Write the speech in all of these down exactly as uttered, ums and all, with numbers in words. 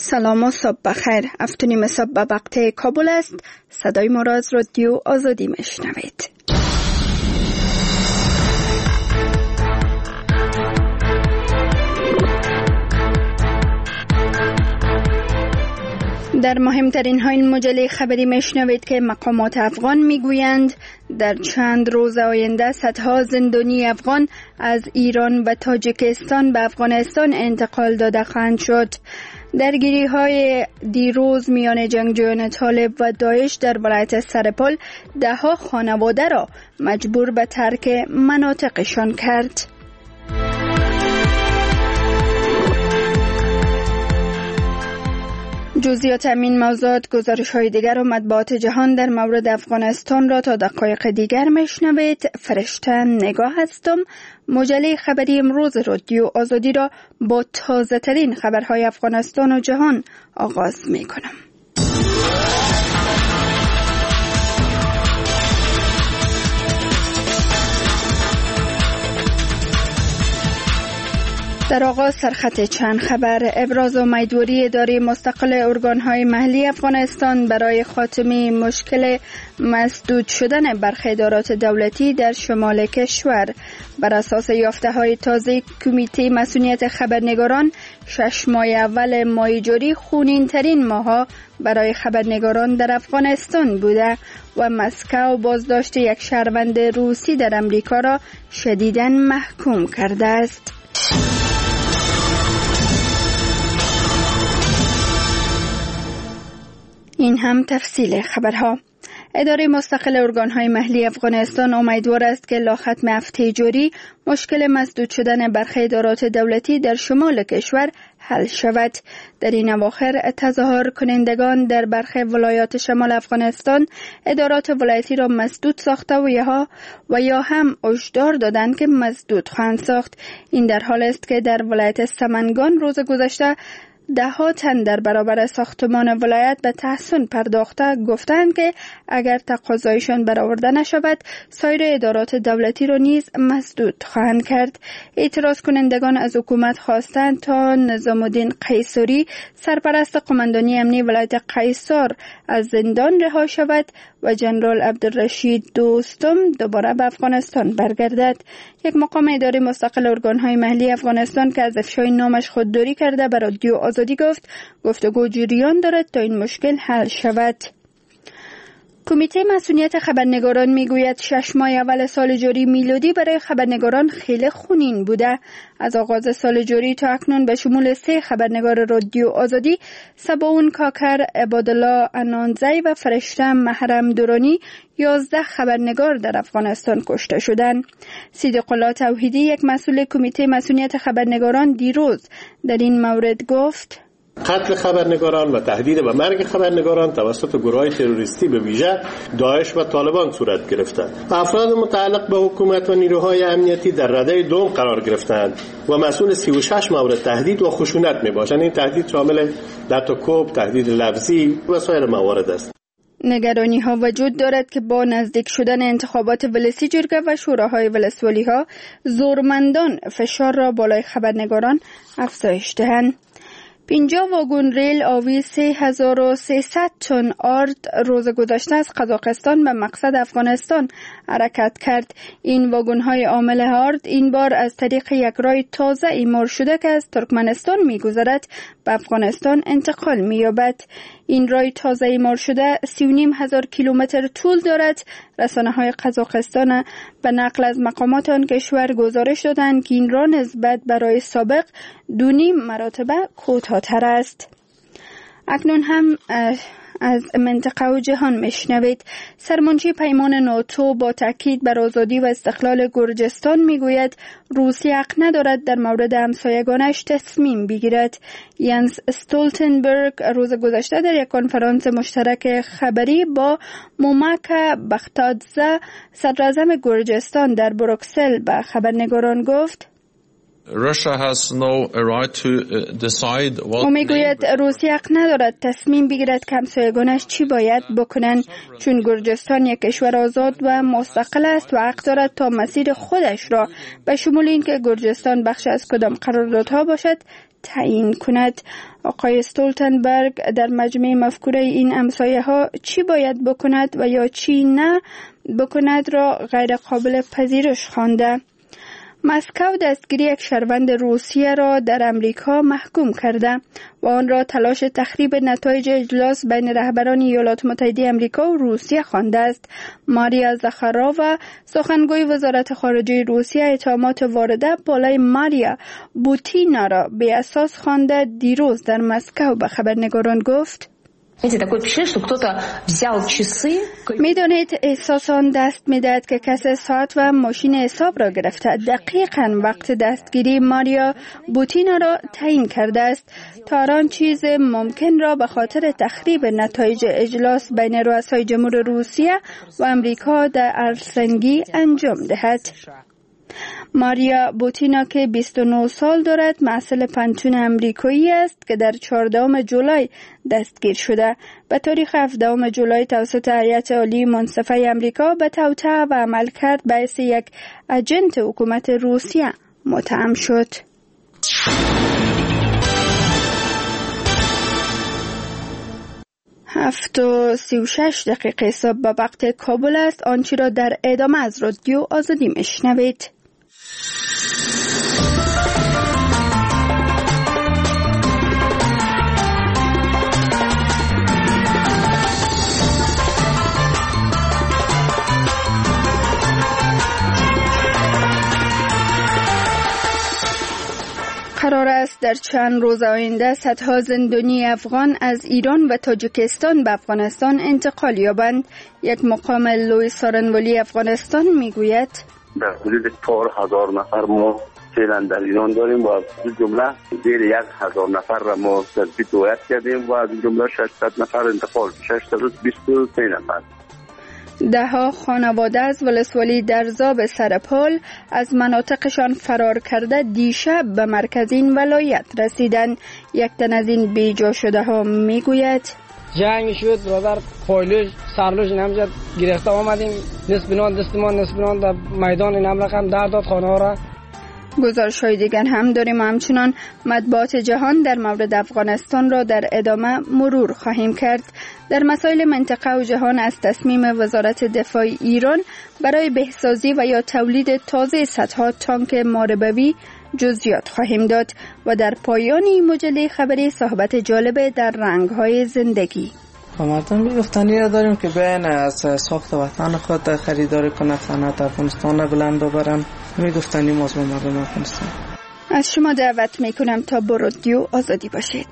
سلام و صبح بخیر. هفت و نیم صبح به وقت کابل است. صدای ما را از رادیو آزادی میشنوید. در مهمترین های این مجله خبری میشنوید که مقامات افغان میگویند در چند روز آینده صدها زندانی افغان از ایران و تاجیکستان به افغانستان انتقال داده خواهند شد. درگیری های دیروز میان جنگجویان طالب و داعش در ولایت سرپل ده ها خانواده را مجبور به ترک مناطقشان کرد. جزئیات همین موضوعات، گزارش های دیگر و مطبوعات جهان در مورد افغانستان را تا دقایق دیگر میشنوید. فرشته نگاه هستم. مجله خبری امروز رادیو آزادی را با تازه ترین خبرهای افغانستان و جهان آغاز می کنم. در آغاز سرخط چند خبر. ابراز امیدواری اداره مستقل ارگانهای محلی افغانستان برای خاتمه مشکل مسدود شدن برخی ادارات دولتی در شمال کشور. بر اساس یافته های تازه کمیته مسئولیت خبرنگاران، شش ماه اول ماه جاری خونین ترین ماها برای خبرنگاران در افغانستان بوده و مسکو بازداشت یک شهروند روسی در امریکا را شدیداً محکوم کرده است. این هم تفصیل خبرها. اداره مستقل ارگانهای محلی افغانستان امیدوار است که لاختم هفته جاری مشکل مسدود شدن برخی ادارات دولتی در شمال کشور حل شود. در این اواخر تظاهر کنندگان در برخی ولایات شمال افغانستان ادارات ولایتی را مسدود ساخته و یا و یا هم هشدار دادند که مسدود خواهند ساخت. این در حال است که در ولایت سمنگان روز گذشته ده ها تن در برابر ساختمان ولایت به تحسن پرداخته گفتند که اگر تقاضایشان برآورده نشود سایر ادارات دولتی را نیز مسدود خواهند کرد. اعتراض کنندگان از حکومت خواستند تا نظام الدین قیصری، سرپرست قماندانی امنی ولایت قیصر، از زندان رها شود و جنرال عبدالرشید دوستم دوباره به افغانستان برگردد. یک مقام اداره مستقل ارگانهای محلی افغانستان که از افشای نامش خودداری کرده به رادیو آزادی گفت گفتگو جریان دارد تا این مشکل حل شود. کمیته مسئولیت خبرنگاران میگوید شش ماه اول سال جاری میلادی برای خبرنگاران خیلی خونین بوده. از آغاز سال جاری تا اکنون به شمول سه خبرنگار رادیو آزادی، سباون کاکر، عبادالله انانزی و فرشته محرم دورانی، یازده خبرنگار در افغانستان کشته شدند. صدیق الله توحیدی، یک مسئول کمیته مسئولیت خبرنگاران، دیروز در این مورد گفت: قتل خبرنگاران و تهدید به مرگ خبرنگاران توسط گروه‌های تروریستی به ویژه داعش و طالبان صورت گرفته. افراد متعلق به حکومت و نیروهای امنیتی در رده دوم قرار گرفتند و مسئول سی و شش مورد تهدید و خشونت میباشند. این تهدید شامل لطوکوب، تهدید لفظی و سایر موارد است. نگرانی ها وجود دارد که با نزدیک شدن انتخابات ولسی جرگه و شوراهای ولسوالی ها زورمندان فشار را بالای خبرنگاران افزایش دهند. پنجاه واگن ریل آوی سه هزار و سیصد تن آرد روز گذشته از قزاقستان به مقصد افغانستان حرکت کرد. این واگن های حامل آرد این بار از طریق یک راه تازه اعمار شده که از ترکمنستان می‌گذرد به افغانستان انتقال می‌یابد. این راه تازه اعمار شده سی و نیم هزار کیلومتر طول دارد. رسانه‌های قزاقستان به نقل از مقامات آن کشور گزارش دادند که این راه نسبت به راه سابق دو نیم مرتبه کوتاه‌تر است. اکنون هم از منطقه و جهان میشنوید. سرمنشی پیمان ناتو با تاکید بر آزادی و استقلال گرجستان میگوید روسیه حق ندارد در مورد همسایگانش تصمیم بگیرد. ینس استولتنبرگ روز گذشته در یک کنفرانس مشترک خبری با مومک بختادزه، صدراعظم گرجستان، در بروکسل به خبرنگاران گفت: او میگوید روسیه حق ندارد تصمیم بگیرد که همسایگانش چی باید بکنند، چون گرجستان یک کشور آزاد و مستقل است و حق دارد تا مسیر خودش را به شمول این که گرجستان بخش از کدام قراردادها باشد تعیین کند. آقای استولتنبرگ در مجمع مفکوره این همسایه ها چی باید بکند و یا چی نه بکند را غیر قابل پذیرش خوانده. مسکو دستگیری یک شهروند روسیه را در امریکا محکوم کرده و آن را تلاش تخریب نتایج اجلاس بین رهبران ایالات متحده امریکا و روسیه خوانده است. ماریا زاخارووا سخنگوی وزارت خارجه روسیه اتهامات وارده بالای ماریا بوتینا را به اساس خوانده دیروز در مسکو به خبرنگاران گفت: میدانید احساس آن دست میدهد که کسی ساعت و ماشین حساب را گرفته. دقیقاً وقت دستگیری ماریا بوتینا را تعیین کرده است تا آن چیز ممکن را به خاطر تخریب نتایج اجلاس بین رؤسای جمهور روسیه و امریکا در هلسینکی انجام دهد. ماریا بوتینا که بیست و نه سال دارد محصل پنتون امریکایی است که در چهاردهم جولای دستگیر شده. به تاریخ هفدهم جولای توسط هیئت عالی منصفه امریکا به توطئه و عملکرد باعث یک اجنت حکومت روسیه متهم شد. هفت و سی و شش دقیقه صبح به وقت کابل است. آنچه را در ادامه از رادیو آزادی میشنوید. قرار است در چند روز آینده صدها زندانی افغان از ایران و تاجیکستان به افغانستان انتقال یابند. یک مقام لوی سارنوالی افغانستان میگوید در حدود چهار هزار نفر ما فعلا در ایران داریم و از جمله زیر یک هزار نفر را ما تثبیت هویت کردیم و از جمله ششصد نفر انتقال ششصد و بیست و سه نفر. ده ها خانواده از ولسوالی درزاب سرپال از مناطقشان فرار کرده دیشب به مرکز این ولایت رسیدند. یک تن از این بیجا شده ها میگوید جنگ شد برادر، پایلوش سرلوش نمیشد گرفته آمدیم، نصف بنان دستمان نصف بنان در میدان این هم رقم در داد خانه ها را. گزارش های دیگر هم داریم و همچنان مطبوعات جهان در مورد افغانستان را در ادامه مرور خواهیم کرد. در مسائل منطقه و جهان از تصمیم وزارت دفاع ایران برای بهسازی و یا تولید تازه صدها تانک ماربوی جزئیات خواهیم داد و در پایان این مجله خبری صحبت جالب در رنگ‌های زندگی. مردم گفتنی را داریم که بیاین از ساخت وطن خود خریداری کنند، صنعت افغانستان را بلند ببرند. می گفتنی موضوع مردم افغانستان. از شما دعوت می کنم تا با رادیو آزادی باشید.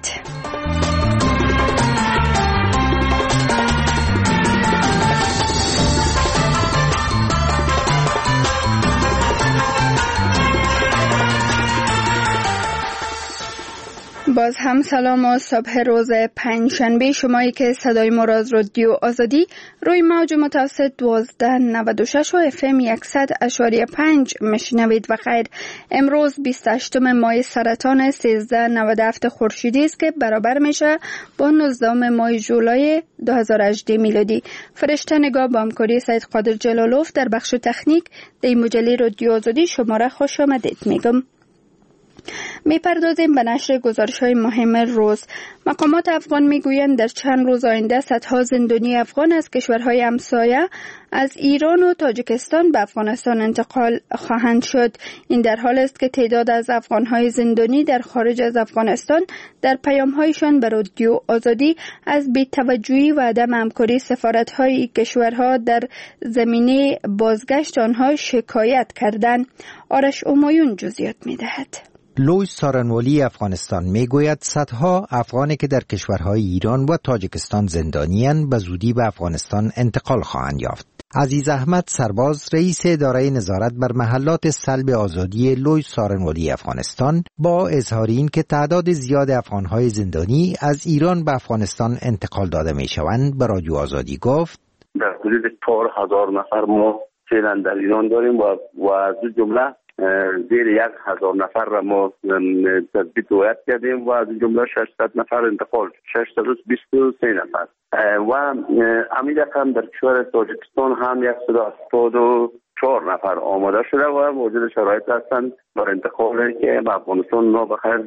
باز هم سلام و صبح روز پنجشنبه شمایی که صدای ما را از رادیو آزادی روی موج متوسط دوازده نود و شش و اف ام صد اشاری پنج میشنوید و خیر. امروز بیست و هشتم ماه سرطان سیزده نود و هفت خورشیدی است که برابر میشه با نوزدهم ماه جولای دو هزار و هجده میلادی. فرشته نگاه با همکاری سید قادر جلالوف در بخش تکنیک در مجله رادیو آزادی شما را خوش آمدید میگم. می پردازیم به نشر گزارش های مهم روز. مقامات افغان می گویند در چند روز آینده صدها زندانی افغان از کشورهای همسایه از ایران و تاجیکستان به افغانستان انتقال خواهند شد. این در حال است که تعداد از افغانهای زندانی در خارج از افغانستان در پیامهایشان به رادیو آزادی از بی‌توجهی و عدم همکاری سفارت‌های کشورها در زمینه بازگشت آنها شکایت کردند. آرش امایون جزئیات می‌دهد. لوی سارنوالی افغانستان میگوید صدها افغانی که در کشورهای ایران و تاجیکستان زندانی‌اند به زودی به افغانستان انتقال خواهند یافت. عزیز احمد سرباز رئیس اداره نظارت بر محلات سلب آزادی لوی سارنوالی افغانستان با اظهار این که تعداد زیاد افغانهای زندانی از ایران به افغانستان انتقال داده میشوند به رادیو آزادی گفت در حدود چهار هزار نفر ما فعلا در ایران داریم و و از جمله زیر یک هزار نفر را ما تثبیت هویت کردیم و از جمله ششصد نفر انتقال ششصد و بیست و سه نفر و همین رقم در کشور تاجیکستان هم صد و هفتاد و چهار نفر آماده شده و موجود شرایط هستند برای انتقال که به افغانستان را بخیر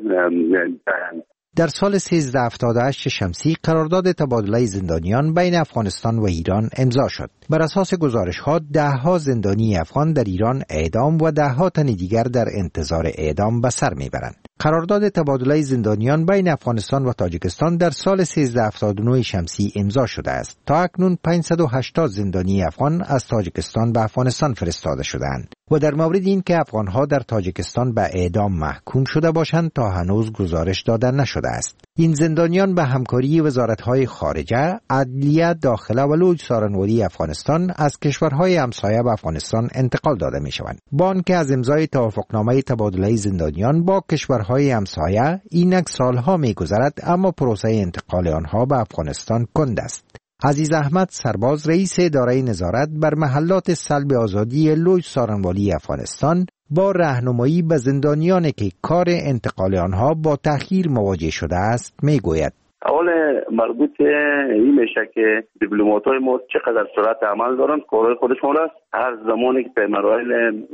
دهند. در سال سیزده هفتاد و هشت شمسی قرارداد تبادله زندانیان بین افغانستان و ایران امضا شد. بر اساس گزارش‌ها ده ها زندانی افغان در ایران اعدام و ده ها تن دیگر در انتظار اعدام به سر میبرند. قرارداد تبادله زندانیان بین افغانستان و تاجیکستان در سال سیزده هفتاد و نه شمسی امضا شده است. تا اکنون پانصد و هشتاد زندانی افغان از تاجیکستان به افغانستان فرستاده شدند و در مورد این که افغانها در تاجیکستان به اعدام محکوم شده باشند تا هنوز گزارش داده نشده است. این زندانیان به همکاری وزارت‌های خارجه، عدلیه، داخله و لوی سارنوری افغانستان از کشورهای همسایه به افغانستان انتقال داده می‌شوند. با آنکه از امضای توافقنامه تبادله زندانیان با کشورهای همسایه اینک سالها می‌گذرد، اما پروسه انتقال آنها به افغانستان کند است. عزیز احمد سرباز رئیس اداره نظارت بر محلات سلب آزادی لوی سارنوالی افغانستان با راهنمایی به زندانیانی که کار انتقال آنها با تأخیر مواجه شده است میگوید: اول مربوط این میشه که دیپلمات‌های ما چقدر سرعت عمل دارند، کارهای خودشون است. هر زمانی که مراحل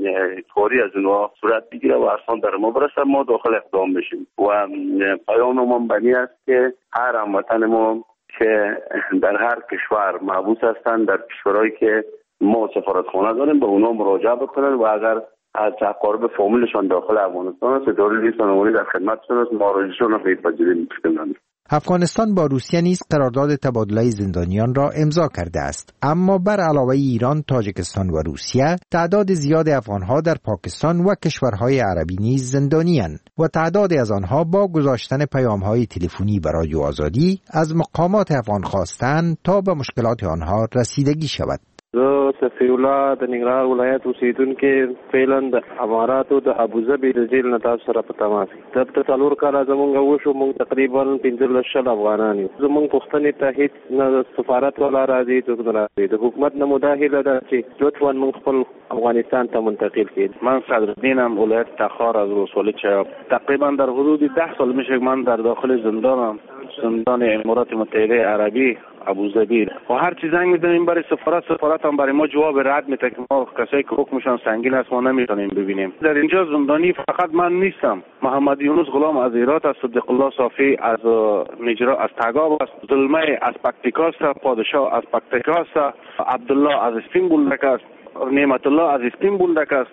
کاری از اونها صورت بگیره و اصلا در ما برسه ما داخل اقدام بشیم و پیام ما بنی است که هر هموطن ما که در هر کشور محبوس هستند، در کشورهایی که ما سفارتخانه داریم به اونا مراجعه بکنن و اگر از تقارب فامیلشان داخل افغانستان است اداره لیسانوری در خدمتشون است، مراجعهشون را بپذیریم. افغانستان با روسیه نیز قرارداد تبادله زندانیان را امضا کرده است، اما بر علاوه ایران، تاجیکستان و روسیه تعداد زیاد افغانها در پاکستان و کشورهای عربی نیز زندانی‌اند و تعدادی از آنها با گذاشتن پیام‌های تلفنی به رادیو آزادی از مقامات افغان خواستند تا به مشکلات آنها رسیدگی شود. زه صفی الله د ننګرهار ولایت اوسیدونکو فعلا د اماراتو د ابوظبي د جیل نه تاسو سره په تماس دلته څلور کاله زمونږ وشو، مونږ تقریبا پنځلس شل افغانان یو. زمونږ پوښتنې ته هیڅ نه سفارت ولا راځي، څوک نه راځي. د حکومت نه مو دا هیله ده چې لطفا مونږ خپل افغانستان ته منتقل کړي. من صدرالدینم، ولایت تخار از ولسوالی چیاب. تقریبا در حدود ده سال میشه من در داخل زندانم، زندان امارات متحده عربی ابوظبی. و هر چیز زنگ میزنیم برای سفارت، سفارت هم برای ما جواب رد میده که ما کسایی که حکمشان سنگین است ما نمیتونیم ببینیم. در اینجا زندانی فقط من نیستم، محمد یونس غلام از هرات است، صدیق الله صافی از نجرا از تگاب است، ظلمه از پکتیکا است، پادشاه از پکتیکا است، عبدالله از اسپین بولدک است، نعمت الله از اسپین بولدک است.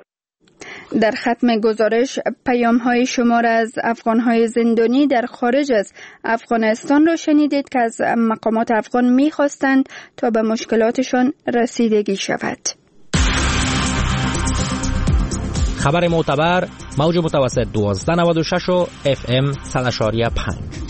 در ختم گزارش پیام‌های شمار از افغان‌های زندانی در خارج از افغانستان را شنیدید که از مقامات افغان می‌خواستند تا به مشکلاتشان رسیدگی شود. خبر معتبر موج متوسط دوازده نود و شش و اف ام صد و پنج.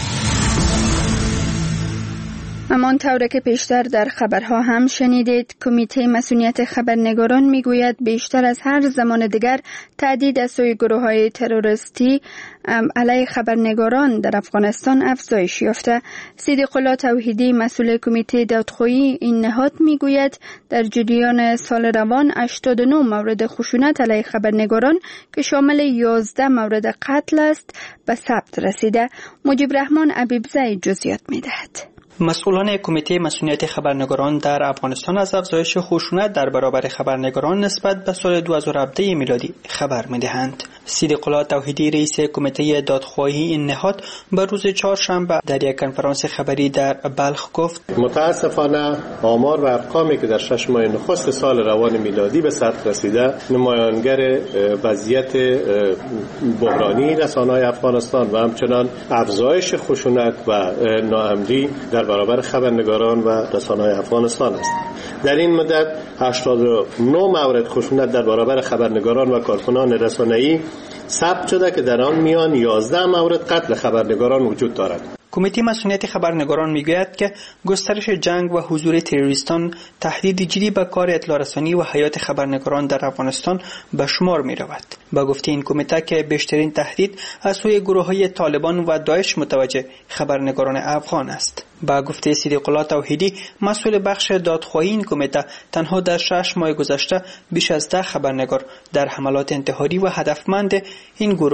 همان طور که پیشتر در خبرها هم شنیدید، کمیته مسئولیت خبرنگاران میگوید بیشتر از هر زمان دیگر تهدید از سوی گروه‌های تروریستی علیه خبرنگاران در افغانستان افزایش یافته. صدیق الله توحیدی مسئول کمیته دادخواهی این نهاد میگوید در جریان سال روان هشتاد و نه مورد خشونت علیه خبرنگاران که شامل یازده مورد قتل است به ثبت رسیده. مجیب رحمان عبیبزی جزئیات میدهد. مسئولان کمیته مسئولیت خبرنگاران در افغانستان از افزایش خشونت در برابر خبرنگاران نسبت به سال دو هزار و هفده میلادی خبر می‌دهند. صدیق الله توحیدی رئیس کمیته دادخواهی این نهاد به روز چهارشنبه در یک کنفرانس خبری در بلخ گفت: متاسفانه آمار و ارقامی که در شش ماه نخست سال روان میلادی به ثبت رسیده نمایانگر وضعیت بحرانی رسانه‌های افغانستان و همچنان افزایش خشونت و ناامنی در برابر خبرنگاران و رسانه‌های افغانستان است. در این مدت هشتاد و نه مورد خشونت در برابر خبرنگاران و کارکنان رسانه‌ای ثبت شده که در آن میان یازده مورد قتل خبرنگاران وجود دارد. کمیته مسئولیت خبرنگاران میگوید که گسترش جنگ و حضور تروریستان تهدید جدی به کار اطلاع رسانی و حیات خبرنگاران در افغانستان به شمار می رود. با گفته این کمیته که بیشترین تهدید از سوی گروه‌های طالبان و داعش متوجه خبرنگاران افغان است. با گفته صدیق الله توحیدی مسئول بخش دادخواهی این کمیته، تنها در شش ماه گذشته بیش از ده خبرنگار در حملات انتحاری و هدفمند این گروه‌ها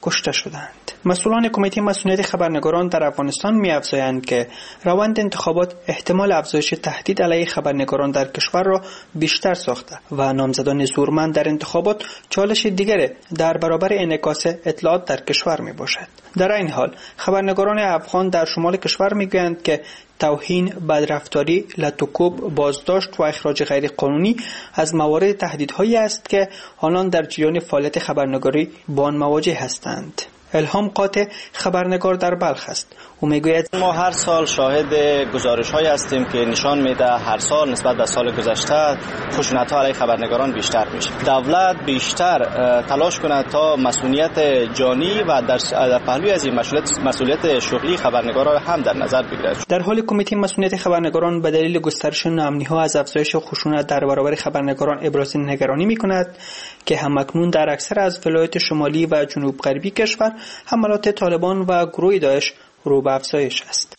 کشته شدند. مسئولان کمیته مسئولیت خبرنگاران در افغانستان می‌افزایند که روند انتخابات احتمال افزایش تهدید علیه خبرنگاران در کشور را بیشتر ساخته و نامزدان زورمند در انتخابات چالش دیگر در برابر انعکاس اطلاعات در کشور میباشد. در این حال خبرنگاران افغان در شمال کشور میگویند که توهین، بدرفتاری، لطوکوب، بازداشت و اخراج غیر قانونی از موارد تهدیدهایی است که آنان در جریان فعالیت خبرنگاری با آن مواجه هستند. الهام قاطع خبرنگار در بلخ است. او میگوید ما هر سال شاهد گزارش‌هایی هستیم که نشان میده هر سال نسبت به سال گذشته خشونت‌ها علیه خبرنگاران بیشتر میشه. دولت بیشتر تلاش کنه تا مسئولیت جانی و در پهلوی از این مسئولیت مسئولیت شغلی خبرنگاران هم در نظر بگیرد. در حال کمیته مسئولیت خبرنگاران به دلیل گسترش ناامنی‌ها از افزایش خشونت در برابر خبرنگاران ابراز نگرانی می‌کند که همکنون در اکثر از ولایات شمالی و جنوب غربی کشور حملات طالبان و گروه داعش رو به افزایش است.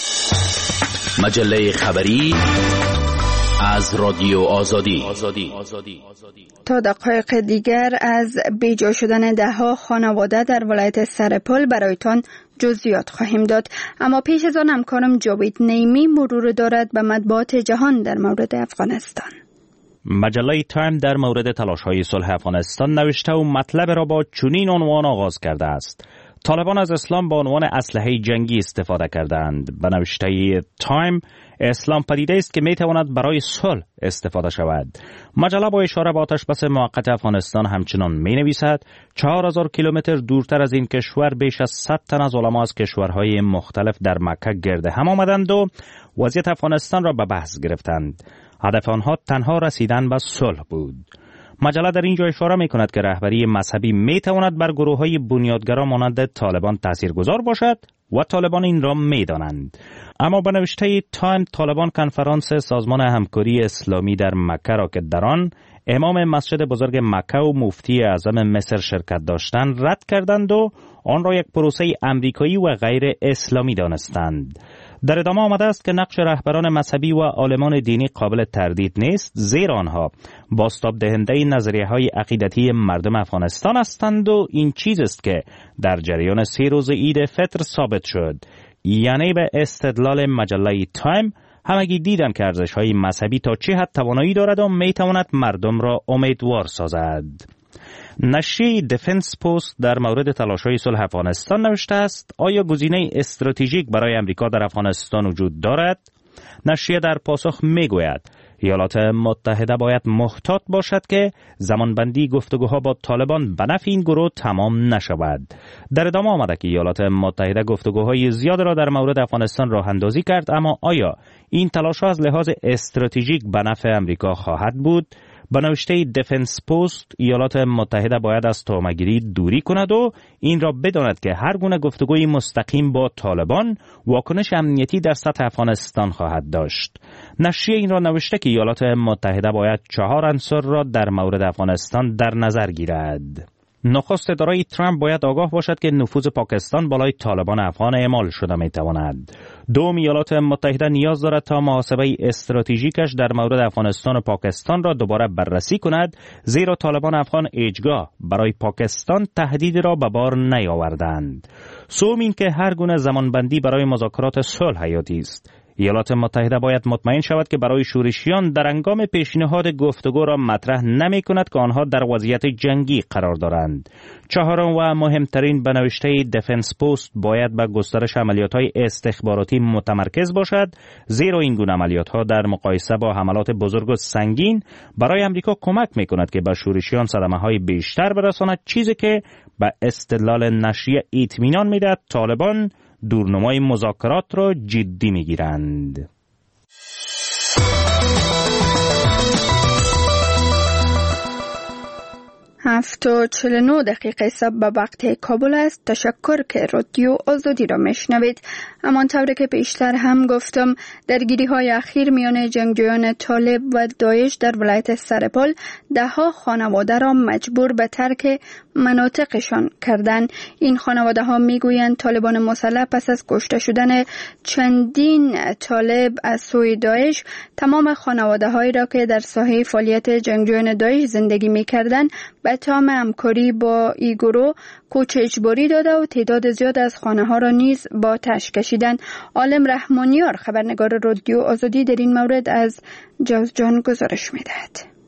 مجله خبری از رادیو آزادی. تا دقایق دیگر از بیجا شدن دهها خانواده در ولایت سرپل برایتان جزئیات خواهیم داد، اما پیش از آن همکارم جاوید نیمی مرور دارد به مطبوعات جهان در مورد افغانستان. مجله تایم در مورد تلاش‌های صلح افغانستان نوشته و مطلب را با چنین عنوان آغاز کرده است: طالبان از اسلام به عنوان اسلحه جنگی استفاده کردند. به نوشته تایم، اسلام پدیده است که میتواند برای صلح استفاده شود. مجله با اشاره به آتش بس موقت افغانستان همچنان می نویسد چهار هزار کیلومتر دورتر از این کشور بیش از صد تن از علما از کشورهای مختلف در مکه گرد هم آمدند و وضعیت افغانستان را به بحث گرفتند. هدف آنها تنها رسیدن به صلح بود. مجله در اینجا اشاره می کند که رهبری مذهبی می تواند بر گروه های بنیادگرا مانند طالبان تاثیرگذار باشد و طالبان این را می دانند. اما به نوشته تایم، طالبان کنفرانس سازمان همکاری اسلامی در مکه را که در آن امام مسجد بزرگ مکه و مفتی اعظم مصر شرکت داشتند رد کردند و آن را یک پروسه امریکایی و غیر اسلامی دانستند. در ادامه آمده است که نقش رهبران مذهبی و عالمان دینی قابل تردید نیست، زیرا آنها بازتاب دهنده نظریه های عقیدتی مردم افغانستان هستند و این چیز است که در جریان سه روز عید فطر ثابت شد. یعنی به استدلال مجله تایم، همگی دیدن که ارزش‌های مذهبی تا چه حد توانایی دارد و میتواند مردم را امیدوار سازد. نشریه دیفنس پست در مورد تلاش‌های صلح افغانستان نوشته است: آیا گزینه استراتژیک برای امریکا در افغانستان وجود دارد؟ نشریه در پاسخ میگوید ایالات متحده باید محتاط باشد که زمانبندی گفتگوها با طالبان به نفع این گروه تمام نشود. در ادامه آمده که ایالات متحده گفتگوهای زیاد را در مورد افغانستان راه اندازی کرد، اما آیا این تلاش‌ها از لحاظ استراتژیک به نفع امریکا خواهد بود؟ به نوشته دیفنس پست، ایالات متحده باید از تهمت‌گیری دوری کند و این را بداند که هر گونه گفتگوی مستقیم با طالبان واکنش امنیتی در سطح افغانستان خواهد داشت. نشریه این را نوشته که ایالات متحده باید چهار عنصر را در مورد افغانستان در نظر گیرد. نخست اداره ترامپ باید آگاه باشد که نفوذ پاکستان بالای طالبان افغان اعمال شده میتواند. دوم، ایالات متحده نیاز دارد تا محاسبه استراتژیکش در مورد افغانستان و پاکستان را دوباره بررسی کند، زیرا طالبان افغان هیچگاه برای پاکستان تهدیدی را به بار نیاوردند. سوم، این که هر گونه زمانبندی برای مذاکرات صلح حیاتی است. ایالات متحده باید مطمئن شود که برای شورشیان در هنگام پیشنهاد گفتگو را مطرح نمی کند که آنها در وضعیت جنگی قرار دارند. چهارم و مهمترین، به نوشته دیفنس پست، باید به گسترش عملیات‌های استخباراتی متمرکز باشد، زیرا این گونه عملیات‌ها در مقایسه با حملات بزرگ و سنگین برای امریکا کمک می‌کند که به شورشیان صدمه‌های بیشتر برساند، چیزی که به استدلال نشریه اطمینان می‌دهد طالبان دورنمای مذاکرات را جدی می‌گیرند. هفت و چهل و نه دقیقه صبح به وقت کابل است. تشکر که رادیو آزادی را میشنوید. همانطور که پیشتر هم گفتم، درگیری های اخیر میان جنگجویان طالب و داعش در ولایت سرپل ده ها خانواده را مجبور به ترک مناطقشان کردند. این خانواده ها میگویند طالبان مسلح پس از کشته شدن چندین طالب از سوی داعش، تمام خانواده هایی را که در ساحه فعالیت جنگجویان داعش زندگی میکردند به اتهام همکاری با این گروه کوچ اجباری داده و تعداد زیاد از خانه ها را نیز با آتش کشیدند. عالم رحمانیار خبرنگار رادیو آزادی در این مورد از جوزجان گزارش می‌دهد.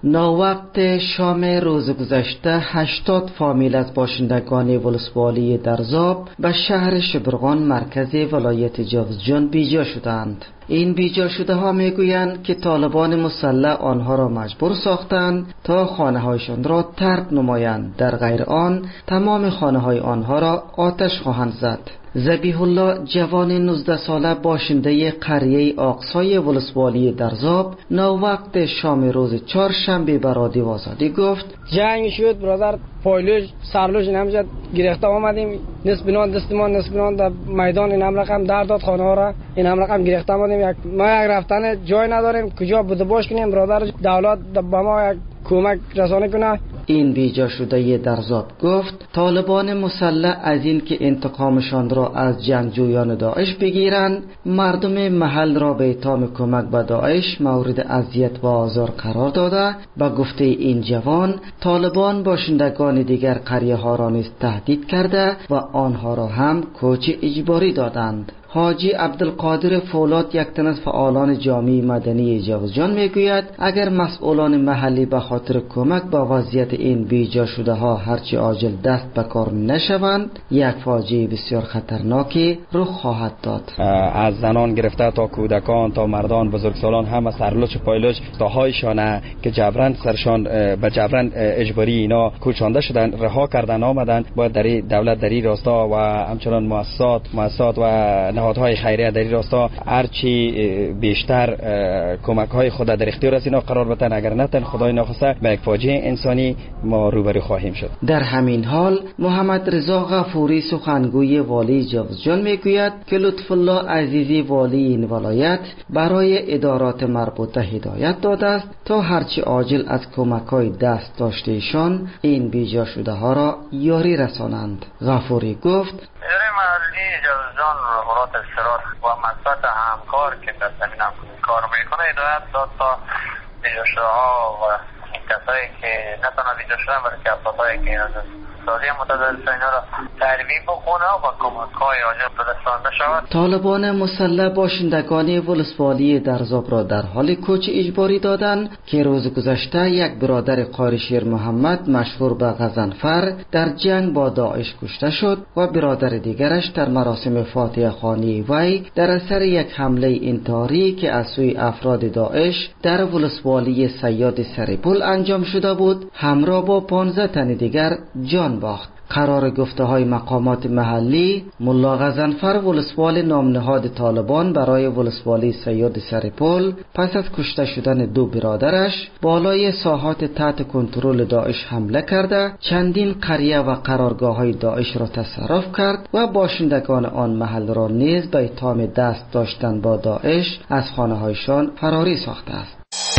ناوقت شام روز گذشته هشتاد فامیل از باشندگان ولسوالی درزاب به شهر شبرغان مرکز ولایت جوزجان بیجا شدند. این بیجا شده ها میگویند که طالبان مسلح آنها را مجبور ساختند تا خانه هایشان را ترک نمایند، در غیر آن تمام خانه های آنها را آتش خواهند زد. ذبیح الله جوان نوزده ساله باشنده قریه آقسای ولسوالی درزاب ناوقت شام روز چهارشنبه به رادیو آزادی گفت جنگ شد برادر، پایلوش سرلوش نمیشد گرفته آمدیم، نصف بنان دستمان نصف بنان در میدان این هم رقم در داد خانه ها را این هم رقم گرفته آمدیم. یک ما یک رفتن جای نداریم، کجا بوده باش کنیم برادر، دولت به ما یک کمک رسانه کنه. این بیجا شده درزاب گفت طالبان مسلح از این که انتقامشان را از جنگجویان داعش بگیرند مردم محل را به اتهام کمک به داعش مورد اذیت و آزار قرار داده. به گفته این جوان طالبان باشندگان دیگر قریه ها را نیز تهدید کرده و آنها را هم کوچ اجباری دادند. حاجی عبدالقادر فولاد یک تن از فعالان جامعه مدنی جوزجان میگوید اگر مسئولان محلی به خاطر کمک به وضعیت این بیجا شده ها هرچی عاجل دست به کار نشوند یک فاجعه بسیار خطرناکی رخ خواهد داد. از زنان گرفته تا کودکان تا مردان بزرگسالان همه سرلوچ پایلوچ تاهایشان که جبران سرشان به جبران اجباری اینا کوچانده شدن رها کردن آمدن. باید در دولت در این راستا و همچنان مؤسسات مؤسسات و نهادهای خیریه در این راستا هرچی بیشتر کمک های خود در اختیار از اینا قرار بدن، اگر نتن خدای ناخواسته به یک فاجعه انسانی ما روبرو خواهیم شد. در همین حال محمد رضا غفوری سخنگوی والی جوزجان میگوید که لطف الله عزیزی والی این ولایت برای ادارات مربوطه هدایت داده است تا هرچی عاجل از کمک های دست داشتهشان این بیجا شده ها را یاری رسانند. غفوری گفت اداره محلی جوزجان رهبرات اشتراک و مسئولت همکار که در زمین هم کار میکنه هدایت داد تا بیجا شده ها و کسایی که نه تنها بیجا شدن بلکه افرادهایی که سازی متضرر اینا را تربیت بکنه و کمک‌های عاجل برسانده شود. طالبان مسلح باشندگان ولسوالی درزاب را در حال کوچ اجباری دادند که روز گذشته یک برادر قاری شیر محمد مشهور به غضنفر در جنگ با داعش کشته شد و برادر دیگرش در مراسم فاتحه خوانی وی در اثر یک حمله انتحاری که از سوی افراد داعش در ولسوالی سیاد سریپول انجام شده بود همراه با پانزده تن دیگر جان باخت. قرار گفته های مقامات محلی ملا غضنفر ولسوال نامنهاد طالبان برای ولسوالی سیاد سریپول پس از کشته شدن دو برادرش بالای ساحات تحت کنترل داعش حمله کرده چندین قریه و قرارگاه های داعش را تصرف کرد و باشندگان آن محل را نیز به اتهام دست داشتن با داعش از خانه هایشان فراری ساخته است.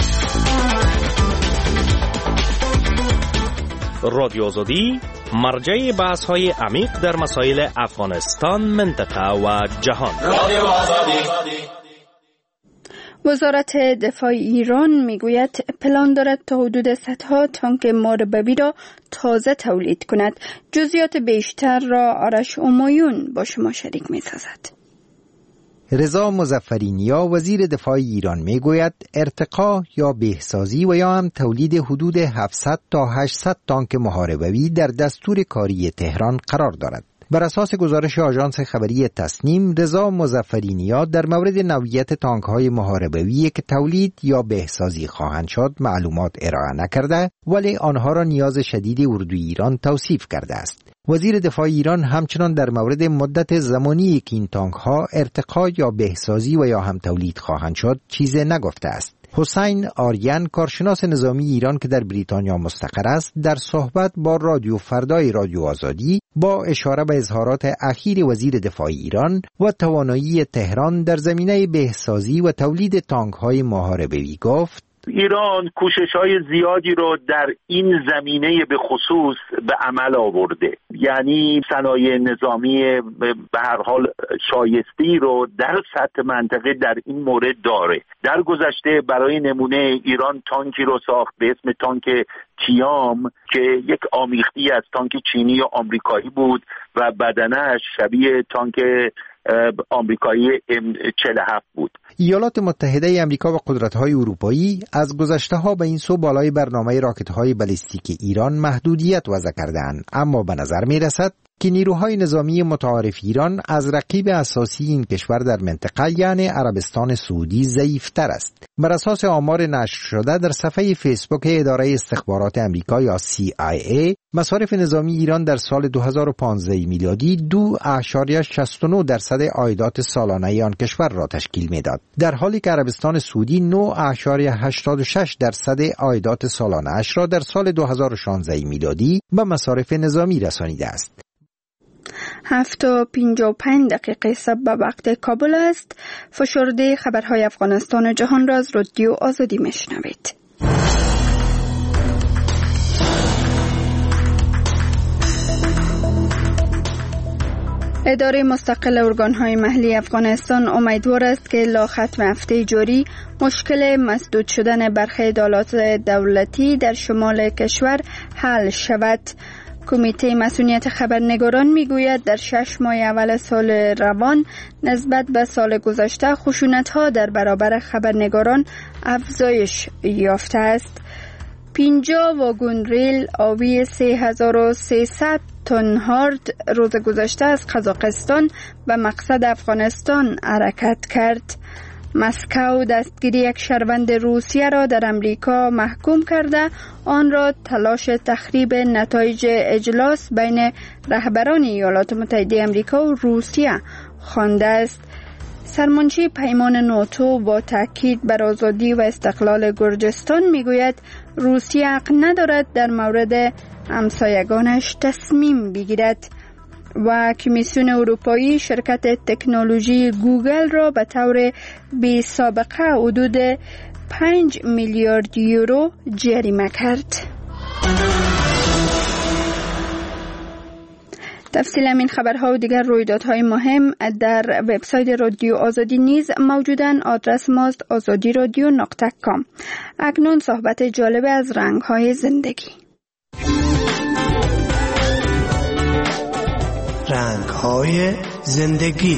رادیو آزادی مرجع بحث های عمیق در مسائل افغانستان، منطقه و جهان. وزارت دفاع ایران میگوید پلان دارد تا حدود صدها تانک محاربه‌ای را تازه تولید کند. جزئیات بیشتر را آرش همایون با شما شریک می‌سازد. رضا مظفرینیا وزیر دفاع ایران میگوید ارتقا یا بهسازی و یا هم تولید حدود هفتصد تا هشتصد تانک محاربه‌ای در دستور کاری تهران قرار دارد. بر اساس گزارش آژانس خبری تسنیم، رضا مظفرینیا در مورد نوعیت تانک‌های محاربه‌ای که تولید یا بهسازی خواهند شد معلومات ارائه نکرده، ولی آنها را نیاز شدید اردوی ایران توصیف کرده است. وزیر دفاع ایران همچنان در مورد مدت زمانی که این تانک‌ها ارتقا یا بهسازی و یا هم تولید خواهند شد چیزی نگفته است. حسین آریان کارشناس نظامی ایران که در بریتانیا مستقر است در صحبت با رادیو فردای رادیو آزادی با اشاره به اظهارات اخیر وزیر دفاع ایران و توانایی تهران در زمینه بهسازی و تولید تانک‌های محاربه‌ای گفت ایران کوشش‌های زیادی رو در این زمینه به خصوص به عمل آورده، یعنی صنایع نظامی به هر حال شایستی رو در سطح منطقه در این مورد داره. در گذشته برای نمونه ایران تانکی رو ساخت به اسم تانک تیام که یک آمیختی از تانک چینی و آمریکایی بود و بدنش شبیه تانک آمریکایی ام چهل و هفت بود. ایالات متحده آمریکا و قدرت‌های اروپایی از گذشته‌ها به این سو بالای برنامه راکت‌های بالستیک ایران محدودیت وضع کردند، اما به نظر می‌رسد که نیروهای نظامی متعارف ایران از رقیب اساسی این کشور در منطقه یعنی عربستان سعودی ضعیف‌تر است. بر اساس آمار نشر شده در صفحه فیسبوک اداره استخبارات آمریکا یا سی آی ای، مصارف نظامی ایران در سال دو هزار و پانزده میلادی دو ممیز شصت و نه درصد عایدات سالانه آن کشور را تشکیل می‌داد، در حالی که عربستان سعودی نه ممیز هشتاد و شش درصد عایدات سالانه اش را در سال دو هزار و شانزده میلادی به مصارف نظامی رسانیده است. هفت و پنجاه و پنج دقیقه صبح به وقت کابل است. فشرده خبرهای افغانستان و جهان را از رادیو آزادی میشنوید. اداره مستقل ارگان‌های محلی افغانستان امیدوار است که الی ختم هفته جاری مشکل مسدود شدن برخی ادارات دولتی در شمال کشور حل شود. کمیته مسئولیت خبرنگاران میگوید در شش ماه اول سال روان نسبت به سال گذشته خشونت‌ها در برابر خبرنگاران افزایش یافته است. پنجاه واگن ریل آبی سه هزار و سیصد تن هارد روز گذشته از قزاقستان به مقصد افغانستان حرکت کرد. مسکو دستگیری یک شهروند روسیه را در امریکا محکوم کرده آن را تلاش تخریب نتایج اجلاس بین رهبران ایالات متحده آمریکا و روسیه خوانده است. سرمنشی پیمان ناتو با تاکید بر آزادی و استقلال گرجستان میگوید روسیه حق ندارد در مورد همسایگانش تصمیم بگیرد و کمیسیون اروپایی شرکت تکنولوژی گوگل را به طور بی سابقه حدود پنج میلیارد یورو جریمه کرد. تفصیل این خبرها و دیگر رویدادهای مهم در وبسایت رادیو آزادی نیز موجودن. آدرس ماست آزادی رادیو نقطه کام. اکنون صحبت جالب از رنگ‌های زندگی. رنگ‌های زندگی.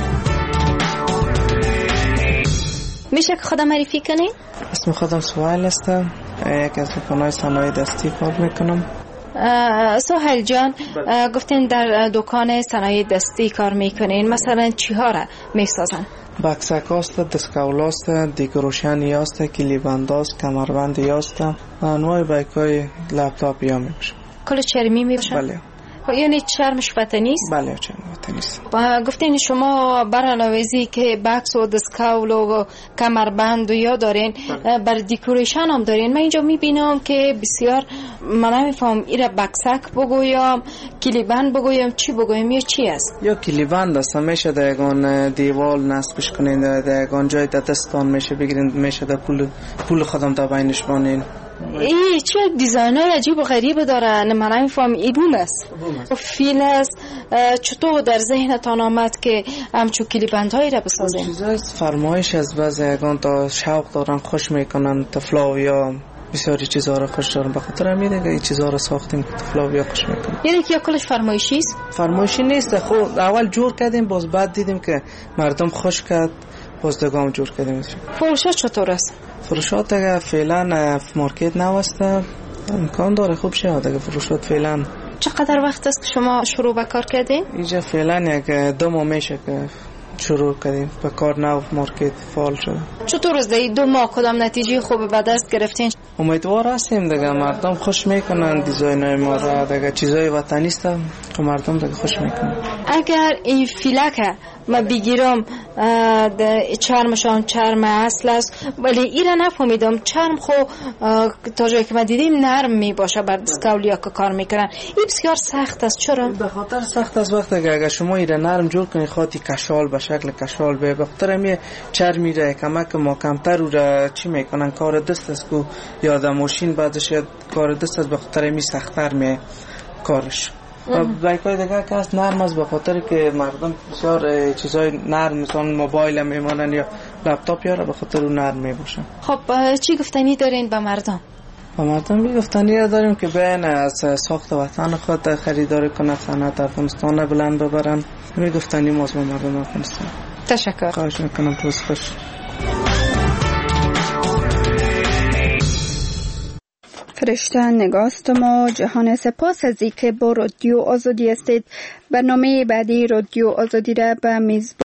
میشه که خودم معرفی کنی؟ اسم خودم سهیل هستم، یکی از دکان‌های صنایع دستی کار میکنم. سهیل جان، گفتین در دکان صنایع دستی کار میکنین، مثلا چی ها را میسازن؟ بکسک هاست، دسکول هاست، دیگروشنی هاست، کلیبند هاست، کمربند هاست، انواع بایک های لپتاپ ها میباشن. کل چرمی میباشن؟ بله. یعنی چرمش وطنی است؟ بله چرم وطنی است. گفتین شما بر علاوه که بکس و دسکول و کمربند و یا دارین، بر دیکوریشن هم دارین. من اینجا میبینم که بسیار، من نمیفهم ایره بکسک بگویم، کلیبند بگویم، چی بگویم یا چی است؟ یا کلیبند است، میشه در یگان دیوال نصبش کنین، در یگان جای دستان میشه بگیرین، میشه در پول پول خودم در بینش بانین. ای چه دیزاینای عجیب و غریب داره، من نمیفهم. ای بوم است، فیل است. چطور در ذهنتان آمد که همچون کلیبندهایی را بسازین؟ چیزای فرمایش از بعضی یگان تا شوق دارن، خوش میکنن، تفلاویا بسیاری چیزها را خوش دارن، به خاطر همین دیگه این چیزها را ساختیم که تفلاویا خوش میکنن. یعنی که کلش فرمایشی است؟ فرمایشی نیست، خب اول جور کردیم، باز بعد دیدیم که مردم خوش کرد، باز دیگه جور کردیم. فروشات چطور است؟ فروشات اگه فعلا مارکت نوسته، امکان داره خوب شه. دیگه فروشات فعلا چقدر وقت است که شما شروع به کار کردین؟ اینجا فعلا یک دو ماه میشه که شروع کردیم به کار. نو مارکت فعال شده. چطور از دو ماه کدام نتیجه خوب به دست گرفتین؟ امیدوار هستیم دیگه، مردم خوش میکنن دیزاینای ما را، دیگه چیزای وطنی است، مردم دیگه خوش میکنن. اگر این فیلک ما بگیرم چرمشان چرم اصل است، ولی ایره نفهمیدم چرم خو تا جایی که ما دیدیم نرم می باشه بر دستکولیا که کار میکنن. این بسیار سخت است. چرا؟ به خاطر سخت است. وقتی اگر شما ایره نرم جور کنی خاطی کشال به شکل کشال به بخاطر می چرمی را کمک محکمتر رو چی میکنن کار دست است کو یاد ماشین بعدش کار دست است، به خاطر می سخت‌تر می کارش. و بایکای دیگه که هست نرم است به خاطر که مردم بسیار چیزای نرم مثلا موبایل هم میمانن یا لپتاپ یا به خاطر اون نرم میباشن. خب چی گفتنی دارین به مردم؟ به مردم می گفتنی داریم که بیان از ساخت وطن خود خریداری کنند، صنعت افغانستان بلند ببرن. می گفتنی ما از مردم افغانستان. تشکر. خواهش میکنم. روز خوش. فرشته نگاست ما جهان سپاس از اینکه با رادیو آزادی هستید. برنامه بعدی رادیو آزادی را به میزبان